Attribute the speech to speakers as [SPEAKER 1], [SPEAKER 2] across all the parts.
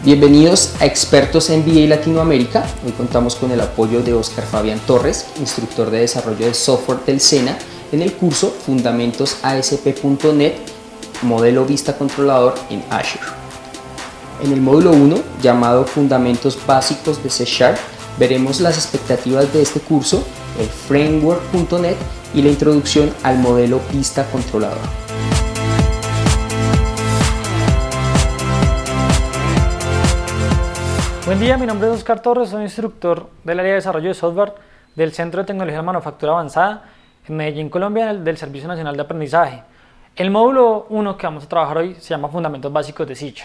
[SPEAKER 1] Bienvenidos a Expertos MBA Latinoamérica. Hoy contamos con el apoyo de Oscar Fabián Torres, instructor de desarrollo de software del SENA, en el curso Fundamentos ASP.NET, modelo vista controlador en Azure. En el módulo 1, llamado Fundamentos Básicos de C#, veremos las expectativas de este curso, el framework.NET y la introducción al modelo vista controlador.
[SPEAKER 2] Buen día, mi nombre es Oscar Torres, soy instructor del área de desarrollo de software del Centro de Tecnología de Manufactura Avanzada en Medellín, Colombia, del Servicio Nacional de Aprendizaje. El módulo 1 que vamos a trabajar hoy se llama Fundamentos Básicos de C#.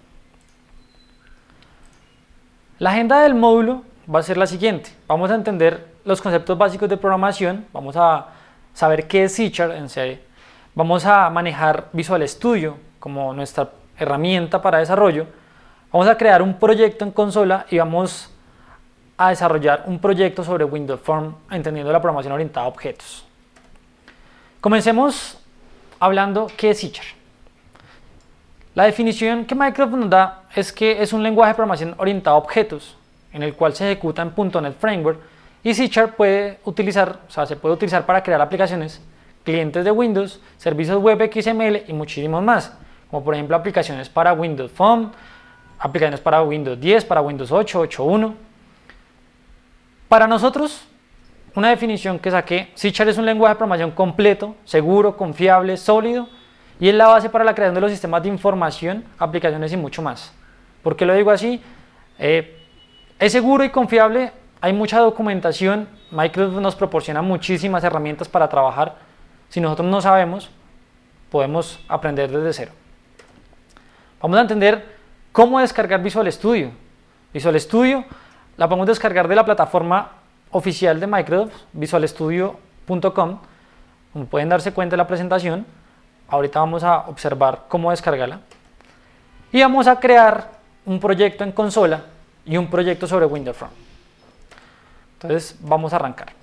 [SPEAKER 2] La agenda del módulo va a ser la siguiente. Vamos a entender los conceptos básicos de programación, vamos a saber qué es C# en C, vamos a manejar Visual Studio como nuestra herramienta para desarrollo. Vamos a crear un proyecto en consola y vamos a desarrollar un proyecto sobre Windows Form, entendiendo la programación orientada a objetos. Comencemos hablando qué es C#. La definición que Microsoft nos da es que es un lenguaje de programación orientado a objetos, en el cual se ejecuta en .NET Framework, y C# se puede utilizar para crear aplicaciones, clientes de Windows, servicios web XML y muchísimos más, como por ejemplo aplicaciones para Windows Phone, aplicaciones para Windows 10, para Windows 8, 8.1. Para nosotros, una definición que saqué, C# es un lenguaje de programación completo, seguro, confiable, sólido, y es la base para la creación de los sistemas de información, aplicaciones y mucho más. ¿Por qué lo digo así? Es seguro y confiable, hay mucha documentación, Microsoft nos proporciona muchísimas herramientas para trabajar. Si nosotros no sabemos, podemos aprender desde cero. Vamos a entender ¿cómo descargar Visual Studio? Visual Studio la podemos descargar de la plataforma oficial de Microsoft, visualstudio.com. Como pueden darse cuenta de la presentación, ahorita vamos a observar cómo descargarla. Y vamos a crear un proyecto en consola y un proyecto sobre Windows Form. Entonces vamos a arrancar.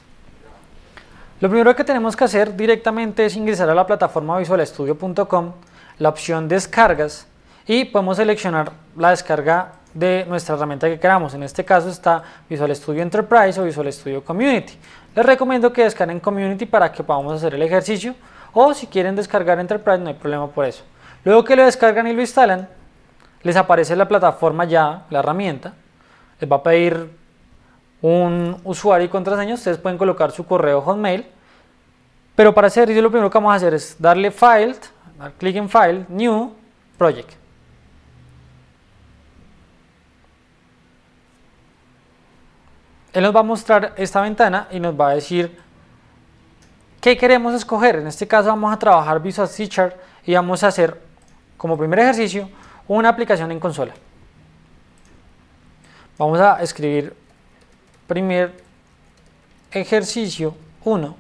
[SPEAKER 2] Lo primero que tenemos que hacer directamente es ingresar a la plataforma visualstudio.com, la opción descargas, y podemos seleccionar la descarga de nuestra herramienta que queramos. En este caso está Visual Studio Enterprise o Visual Studio Community. Les recomiendo que descarguen Community para que podamos hacer el ejercicio, o si quieren descargar Enterprise no hay problema por eso. Luego que lo descargan y lo instalan, les aparece la plataforma ya, la herramienta, les va a pedir un usuario y contraseña, ustedes pueden colocar su correo Hotmail, pero para hacer eso lo primero que vamos a hacer es darle File, dar clic en File, New, Project. Él nos va a mostrar esta ventana y nos va a decir qué queremos escoger. En este caso vamos a trabajar Visual C# y vamos a hacer como primer ejercicio una aplicación en consola. Vamos a escribir primer ejercicio 1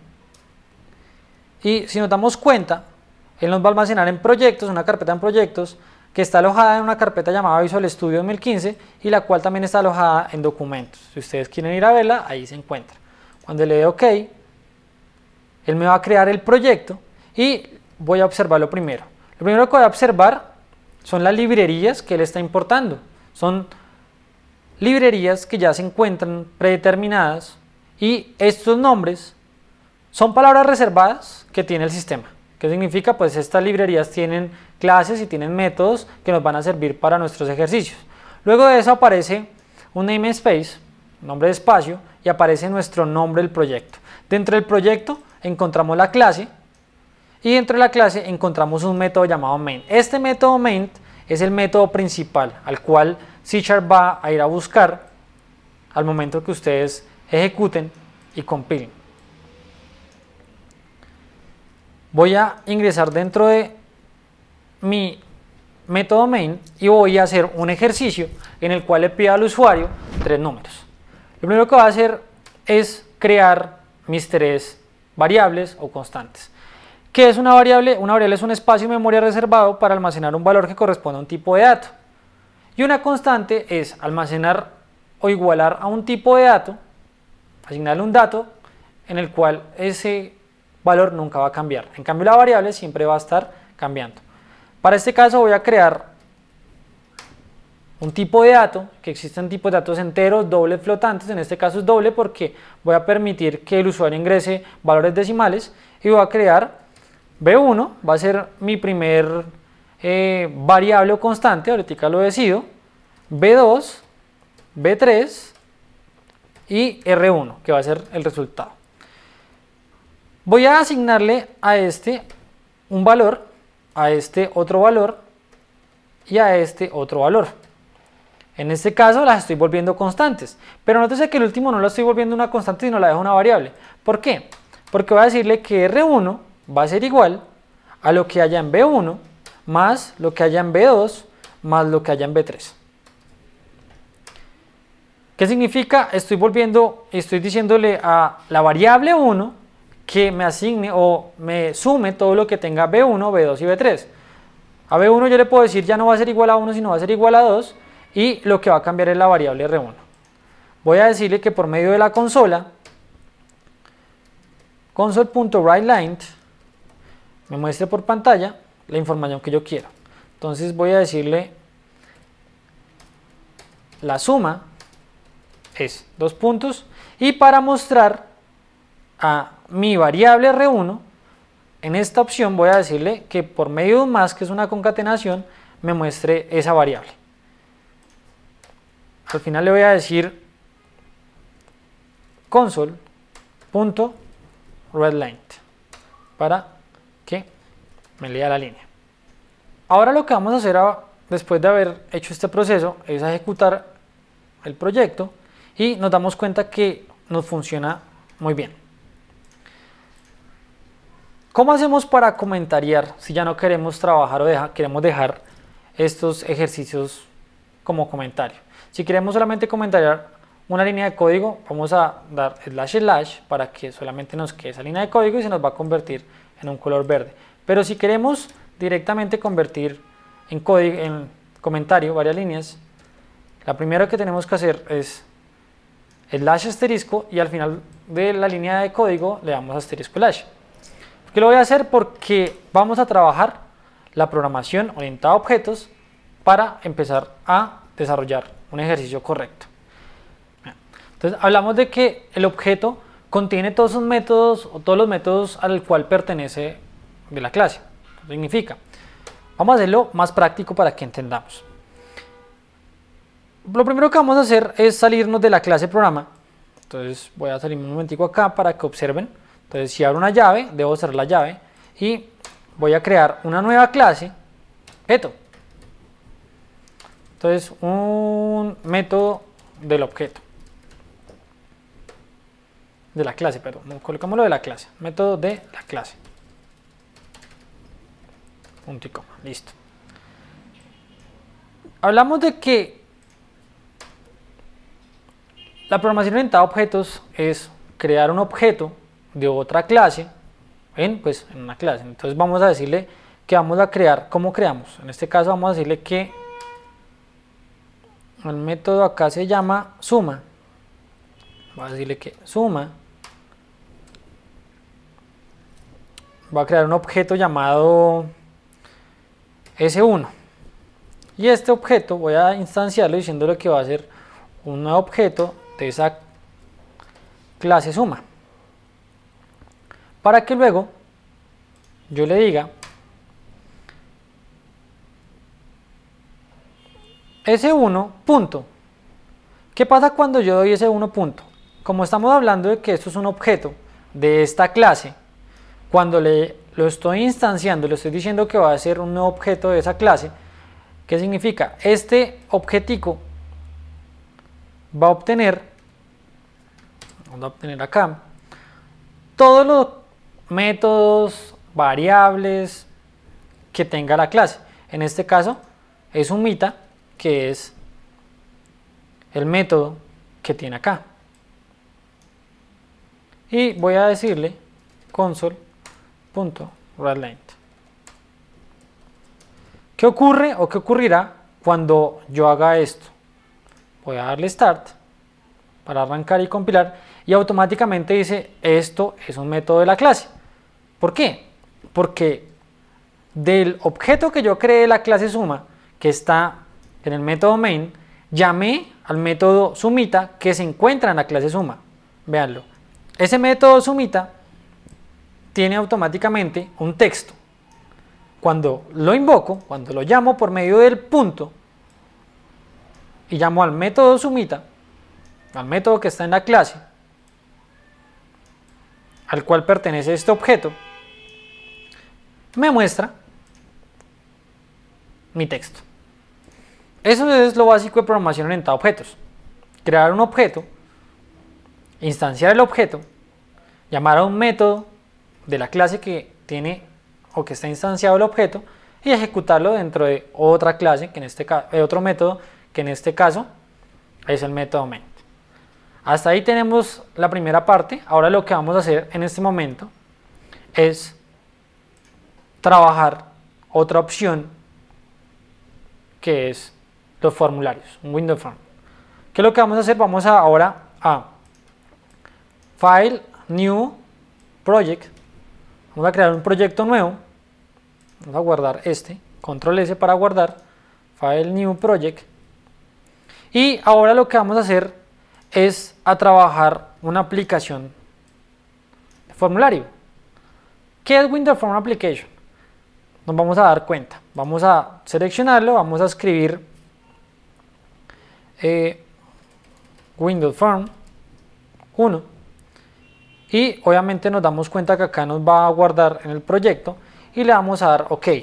[SPEAKER 2] y si nos damos cuenta, él nos va a almacenar en proyectos, una carpeta en proyectos que está alojada en una carpeta llamada Visual Studio 2015 y la cual también está alojada en documentos. Si ustedes quieren ir a verla, ahí se encuentra. Cuando le dé OK, él me va a crear el proyecto y voy a observarlo primero. Lo primero que voy a observar son las librerías que él está importando. Son librerías que ya se encuentran predeterminadas y estos nombres son palabras reservadas que tiene el sistema. ¿Qué significa? Pues estas librerías tienen clases y tienen métodos que nos van a servir para nuestros ejercicios. Luego de eso aparece un namespace, nombre de espacio, y aparece nuestro nombre del proyecto. Dentro del proyecto encontramos la clase y dentro de la clase encontramos un método llamado main. Este método main es el método principal al cual C# va a ir a buscar al momento que ustedes ejecuten y compilen. Voy a ingresar dentro de mi método main y voy a hacer un ejercicio en el cual le pido al usuario 3 números. Lo primero que voy a hacer es crear mis 3 variables o constantes. ¿Qué es una variable? Una variable es un espacio de memoria reservado para almacenar un valor que corresponde a un tipo de dato. Y una constante es almacenar o igualar a un tipo de dato, asignarle un dato en el cual ese valor nunca va a cambiar. En cambio la variable siempre va a estar cambiando. Para este caso voy a crear un tipo de dato, que existen tipos de datos enteros, dobles, flotantes. En este caso es doble porque voy a permitir que el usuario ingrese valores decimales y voy a crear B1, va a ser mi primer variable o constante, ahorita lo decido, B2, B3 y R1, que va a ser el resultado. Voy a asignarle a este un valor, a este otro valor y a este otro valor. En este caso las estoy volviendo constantes, pero nótese que el último no lo estoy volviendo una constante sino la dejo una variable. ¿Por qué? Porque voy a decirle que R1 va a ser igual a lo que haya en B1 más lo que haya en B2 más lo que haya en B3. ¿Qué significa? Estoy diciéndole a la variable 1 que me asigne o me sume todo lo que tenga B1, B2 y B3. A B1 yo le puedo decir ya no va a ser igual a 1 sino va a ser igual a 2 y lo que va a cambiar es la variable R1. Voy a decirle que por medio de la consola, console.writeLine, me muestre por pantalla la información que yo quiero. Entonces voy a decirle la suma es 2 puntos y para mostrar a mi variable R1 en esta opción voy a decirle que por medio de un más, que es una concatenación, me muestre esa variable. Al final le voy a decir console.writeLine para que me lea la línea. Ahora lo que vamos a hacer después de haber hecho este proceso es ejecutar el proyecto y nos damos cuenta que nos funciona muy bien. ¿Cómo hacemos para comentariar si ya no queremos trabajar o queremos dejar estos ejercicios como comentario? Si queremos solamente comentariar una línea de código, vamos a dar // para que solamente nos quede esa línea de código y se nos va a convertir en un color verde. Pero si queremos directamente convertir en código, en comentario varias líneas, la primera que tenemos que hacer es /* y al final de la línea de código le damos asterisco /. ¿Qué lo voy a hacer? Porque vamos a trabajar la programación orientada a objetos para empezar a desarrollar un ejercicio correcto. Entonces hablamos de que el objeto contiene todos sus métodos o todos los métodos al cual pertenece de la clase. ¿Qué significa? Vamos a hacerlo más práctico para que entendamos. Lo primero que vamos a hacer es salirnos de la clase programa. Entonces voy a salirme un momentico acá para que observen. Entonces si abro una llave, debo cerrar la llave y voy a crear una nueva clase, objeto. Entonces un método del objeto. De la clase, perdón. Colocamos lo de la clase. Método de la clase. Punto y coma. Listo. Hablamos de que la programación orientada a objetos es crear un objeto de otra clase en una clase. Entonces vamos a decirle que vamos a crear, ¿cómo creamos? En este caso vamos a decirle que el método acá se llama suma. Vamos a decirle que suma va a crear un objeto llamado S1 y este objeto voy a instanciarlo diciéndole que va a ser un nuevo objeto de esa clase suma para que luego yo le diga S1 punto. ¿Qué pasa cuando yo doy S1 punto? Como estamos hablando de que esto es un objeto de esta clase, cuando lo estoy instanciando, le estoy diciendo que va a ser un nuevo objeto de esa clase, ¿qué significa? Este objetico va a obtener, vamos a obtener acá, todos los métodos, variables que tenga la clase. En este caso es un mita, que es el método que tiene acá. Y voy a decirle console.writeLine. ¿Qué ocurre o qué ocurrirá cuando yo haga esto? Voy a darle start para arrancar y compilar y automáticamente dice esto es un método de la clase. ¿Por qué? Porque del objeto que yo creé la clase suma, que está en el método main, llamé al método sumita que se encuentra en la clase suma. Véanlo. Ese método sumita tiene automáticamente un texto. Cuando lo invoco, cuando lo llamo por medio del punto y llamo al método sumita, al método que está en la clase, al cual pertenece este objeto, me muestra mi texto. Eso es lo básico de programación orientada a objetos. Crear un objeto, instanciar el objeto, llamar a un método de la clase que tiene o que está instanciado el objeto y ejecutarlo dentro de otra clase, que en este caso, otro método, que en este caso es el método main. Hasta ahí tenemos la primera parte. Ahora lo que vamos a hacer en este momento es trabajar otra opción que es los formularios, un window form. ¿Qué es lo que vamos a hacer? Vamos ahora a File, New, Project. Vamos a crear un proyecto nuevo. Vamos a guardar este, Control S para guardar, File, New, Project. Y ahora lo que vamos a hacer es a trabajar una aplicación de formulario. ¿Qué es Window Form Application? Nos vamos a dar cuenta. Vamos a seleccionarlo, vamos a escribir Window Form 1 y obviamente nos damos cuenta que acá nos va a guardar en el proyecto y le vamos a dar OK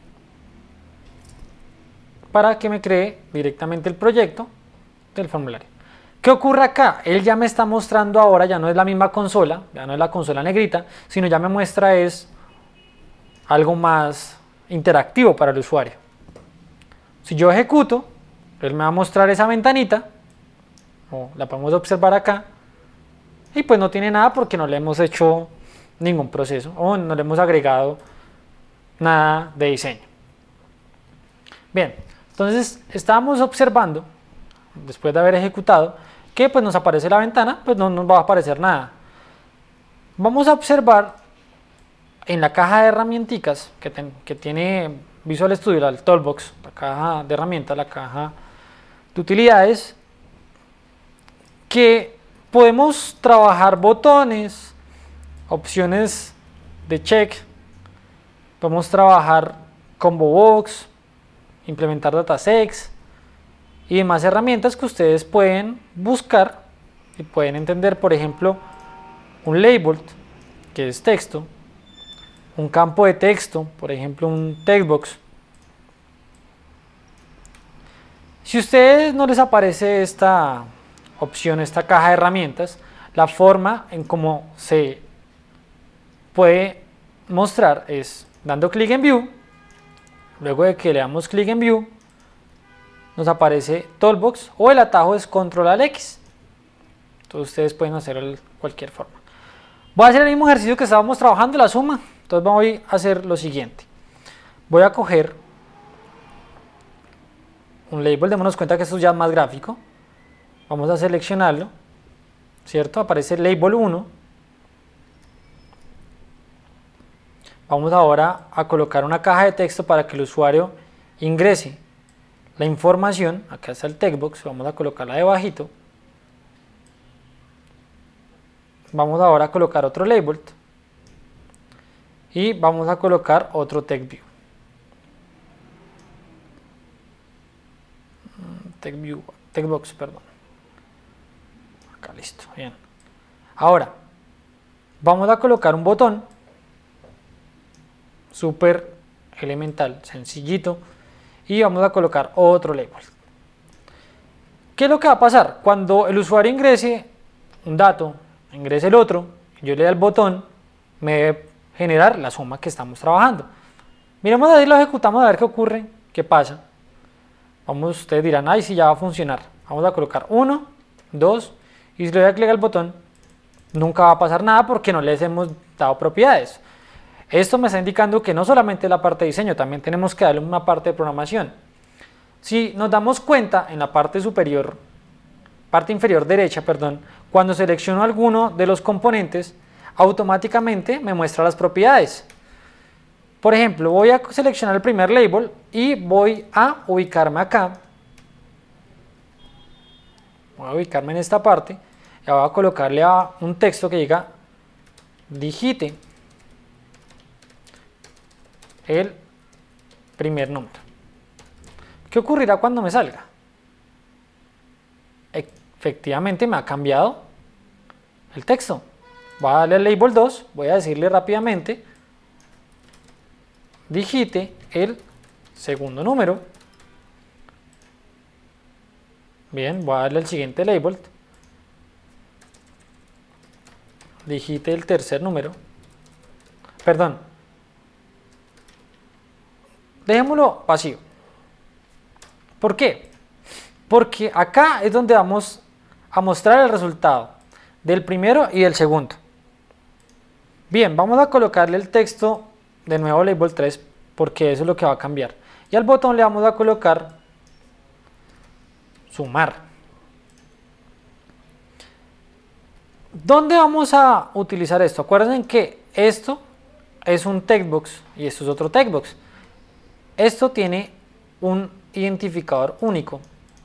[SPEAKER 2] para que me cree directamente el proyecto del formulario. ¿Qué ocurre acá? Él ya me está mostrando ahora, ya no es la misma consola, ya no es la consola negrita, sino ya me muestra es algo más interactivo para el usuario. Si yo ejecuto, él me va a mostrar esa ventanita, o la podemos observar acá, y pues no tiene nada porque no le hemos hecho ningún proceso, o no le hemos agregado nada de diseño. Bien, entonces estábamos observando, después de haber ejecutado, que pues nos aparece la ventana, pues no nos va a aparecer nada. Vamos a observar en la caja de herramientas que tiene Visual Studio, el Toolbox, la caja de herramientas, la caja de utilidades, que podemos trabajar botones, opciones de check, podemos trabajar combo box, implementar datasets y demás herramientas que ustedes pueden buscar y pueden entender. Por ejemplo, un label, que es texto, un campo de texto, por ejemplo un textbox. Si a ustedes no les aparece esta opción, esta caja de herramientas, la forma en cómo se puede mostrar es dando clic en View. Luego de que le damos clic en View, nos aparece Toolbox o el atajo es Control+X. Entonces ustedes pueden hacerlo de cualquier forma. Voy a hacer el mismo ejercicio que estábamos trabajando, la suma. Entonces voy a hacer lo siguiente. Voy a coger un label, démonos cuenta que esto ya es más gráfico. Vamos a seleccionarlo, ¿cierto? Aparece el label 1. Vamos ahora a colocar una caja de texto para que el usuario ingrese la información. Acá está el textbox, vamos a colocarla debajito. Vamos ahora a colocar otro label y vamos a colocar otro textbox, perdón. Acá listo, bien. Ahora vamos a colocar un botón súper elemental, sencillito, y vamos a colocar otro label. ¿Qué es lo que va a pasar? Cuando el usuario ingrese un dato, ingrese el otro, yo le doy al botón, me debe generar la suma que estamos trabajando. Miremos ahí, lo ejecutamos a ver qué ocurre, qué pasa. Vamos, ustedes dirán, ay, sí, ya va a funcionar. Vamos a colocar 1, 2, y si le doy a clic al botón, nunca va a pasar nada porque no les hemos dado propiedades. Esto me está indicando que no solamente la parte de diseño, también tenemos que darle una parte de programación. Si nos damos cuenta en la parte superior, parte inferior derecha, perdón, cuando selecciono alguno de los componentes, automáticamente me muestra las propiedades. Por ejemplo, voy a seleccionar el primer label y voy a ubicarme acá voy a ubicarme en esta parte y voy a colocarle a un texto que diga digite el primer número. ¿Qué ocurrirá cuando me salga? Efectivamente me ha cambiado el texto. Voy a darle al label 2, voy a decirle rápidamente digite el segundo número. Bien, voy a darle el siguiente label, digite el tercer número, perdón, dejémoslo vacío. ¿Por qué? Porque acá es donde vamos a mostrar el resultado del primero y del segundo. Bien, vamos a colocarle el texto de nuevo label 3 porque eso es lo que va a cambiar. Y al botón le vamos a colocar sumar. ¿Dónde vamos a utilizar esto? Acuérdense que esto es un textbox y esto es otro textbox. Esto tiene un identificador único.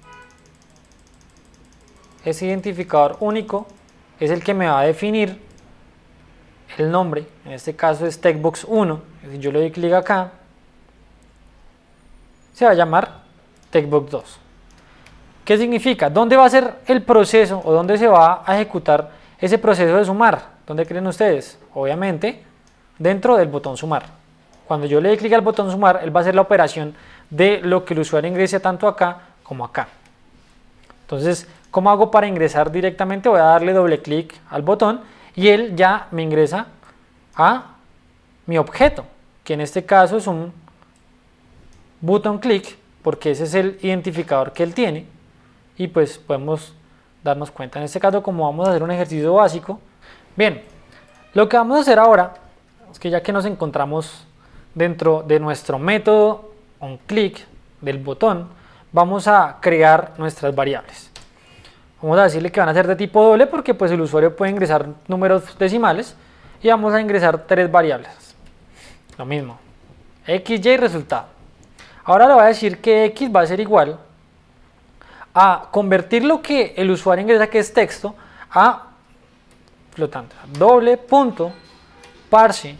[SPEAKER 2] Ese identificador único es el que me va a definir el nombre. En este caso es textbox 1. Si yo le doy clic acá, se va a llamar textbox 2. ¿Qué significa? ¿Dónde va a ser el proceso o dónde se va a ejecutar ese proceso de sumar? ¿Dónde creen ustedes? Obviamente dentro del botón sumar. Cuando yo le doy clic al botón sumar, él va a hacer la operación de lo que el usuario ingrese tanto acá como acá. Entonces, ¿cómo hago para ingresar directamente? Voy a darle doble clic al botón y él ya me ingresa a mi objeto, que en este caso es un button click, porque ese es el identificador que él tiene. Y pues podemos darnos cuenta en este caso como vamos a hacer un ejercicio básico. Bien, lo que vamos a hacer ahora es que ya que nos encontramos dentro de nuestro método onClick del botón, vamos a crear nuestras variables. Vamos a decirle que van a ser de tipo doble porque pues el usuario puede ingresar números decimales y vamos a ingresar 3 variables. Lo mismo, x, y resultado. Ahora le voy a decir que x va a ser igual a convertir lo que el usuario ingresa, que es texto, a flotante, doble punto parse,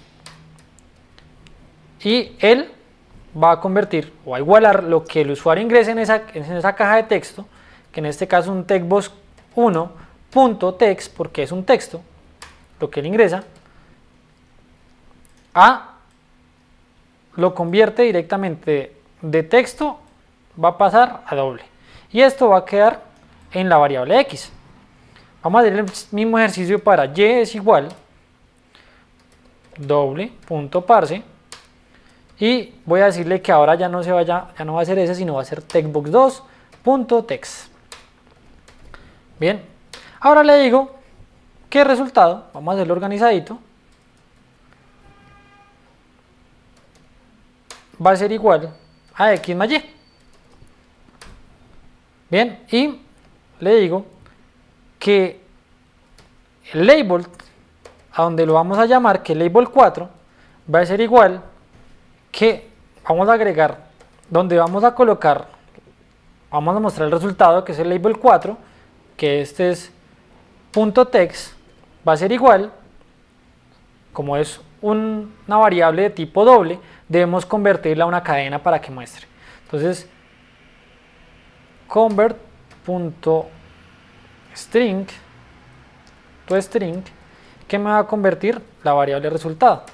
[SPEAKER 2] y él va a convertir o a igualar lo que el usuario ingrese en esa caja de texto, que en este caso es un textbox 1.text, porque es un texto lo que él ingresa, lo convierte directamente de texto, va a pasar a doble. Y esto va a quedar en la variable x. Vamos a hacer el mismo ejercicio para y es igual doble.parse y voy a decirle que ahora ya no va a ser ese, sino va a ser textbox2.text. Bien, ahora le digo que el resultado, vamos a hacerlo organizadito, va a ser igual a x más y. Bien, y le digo que el label, a donde lo vamos a llamar, que el label 4, va a ser igual que, vamos a agregar, donde vamos a colocar, vamos a mostrar el resultado, que es el label 4, que este es .text, va a ser igual, como es una variable de tipo doble, debemos convertirla a una cadena para que muestre. Entonces, convert.string que me va a convertir la variable resultado.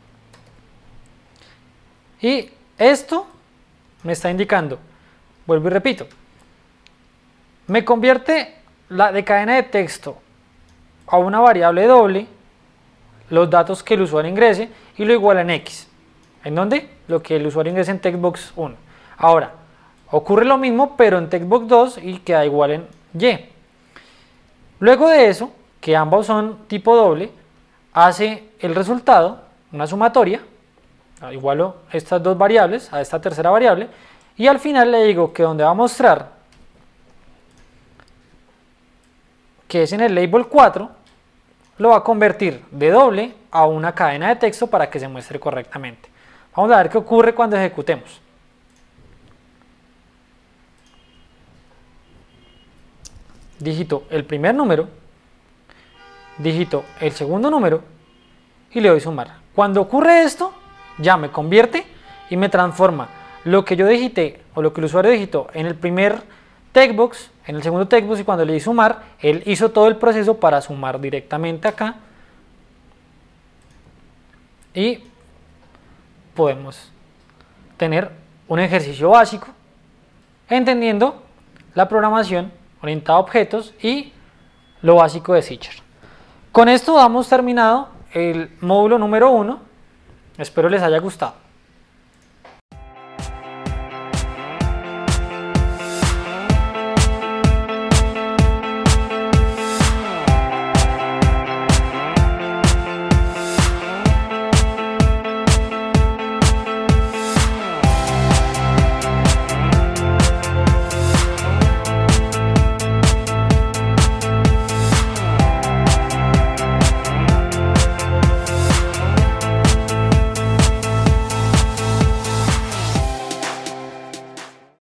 [SPEAKER 2] Y esto me está indicando, vuelvo y repito, me convierte la de cadena de texto a una variable doble, los datos que el usuario ingrese, y lo iguala en x. ¿En dónde? Lo que el usuario ingrese en textbox 1. Ahora, ocurre lo mismo, pero en textbox 2 y queda igual en y. Luego de eso, que ambos son tipo doble, hace el resultado, una sumatoria, igualo estas dos variables a esta tercera variable, y al final le digo que donde va a mostrar que es en el label 4, lo va a convertir de doble a una cadena de texto para que se muestre correctamente. Vamos a ver qué ocurre cuando ejecutemos. digito el primer número, digito el segundo número y le doy sumar. Cuando ocurre esto, ya me convierte y me transforma lo que yo digité o lo que el usuario digitó en el primer textbox, en el segundo textbox, y cuando le di sumar, él hizo todo el proceso para sumar directamente acá y podemos tener un ejercicio básico entendiendo la programación orientada a objetos y lo básico de Zeechar. Con esto damos terminado el módulo número 1. Espero les haya gustado.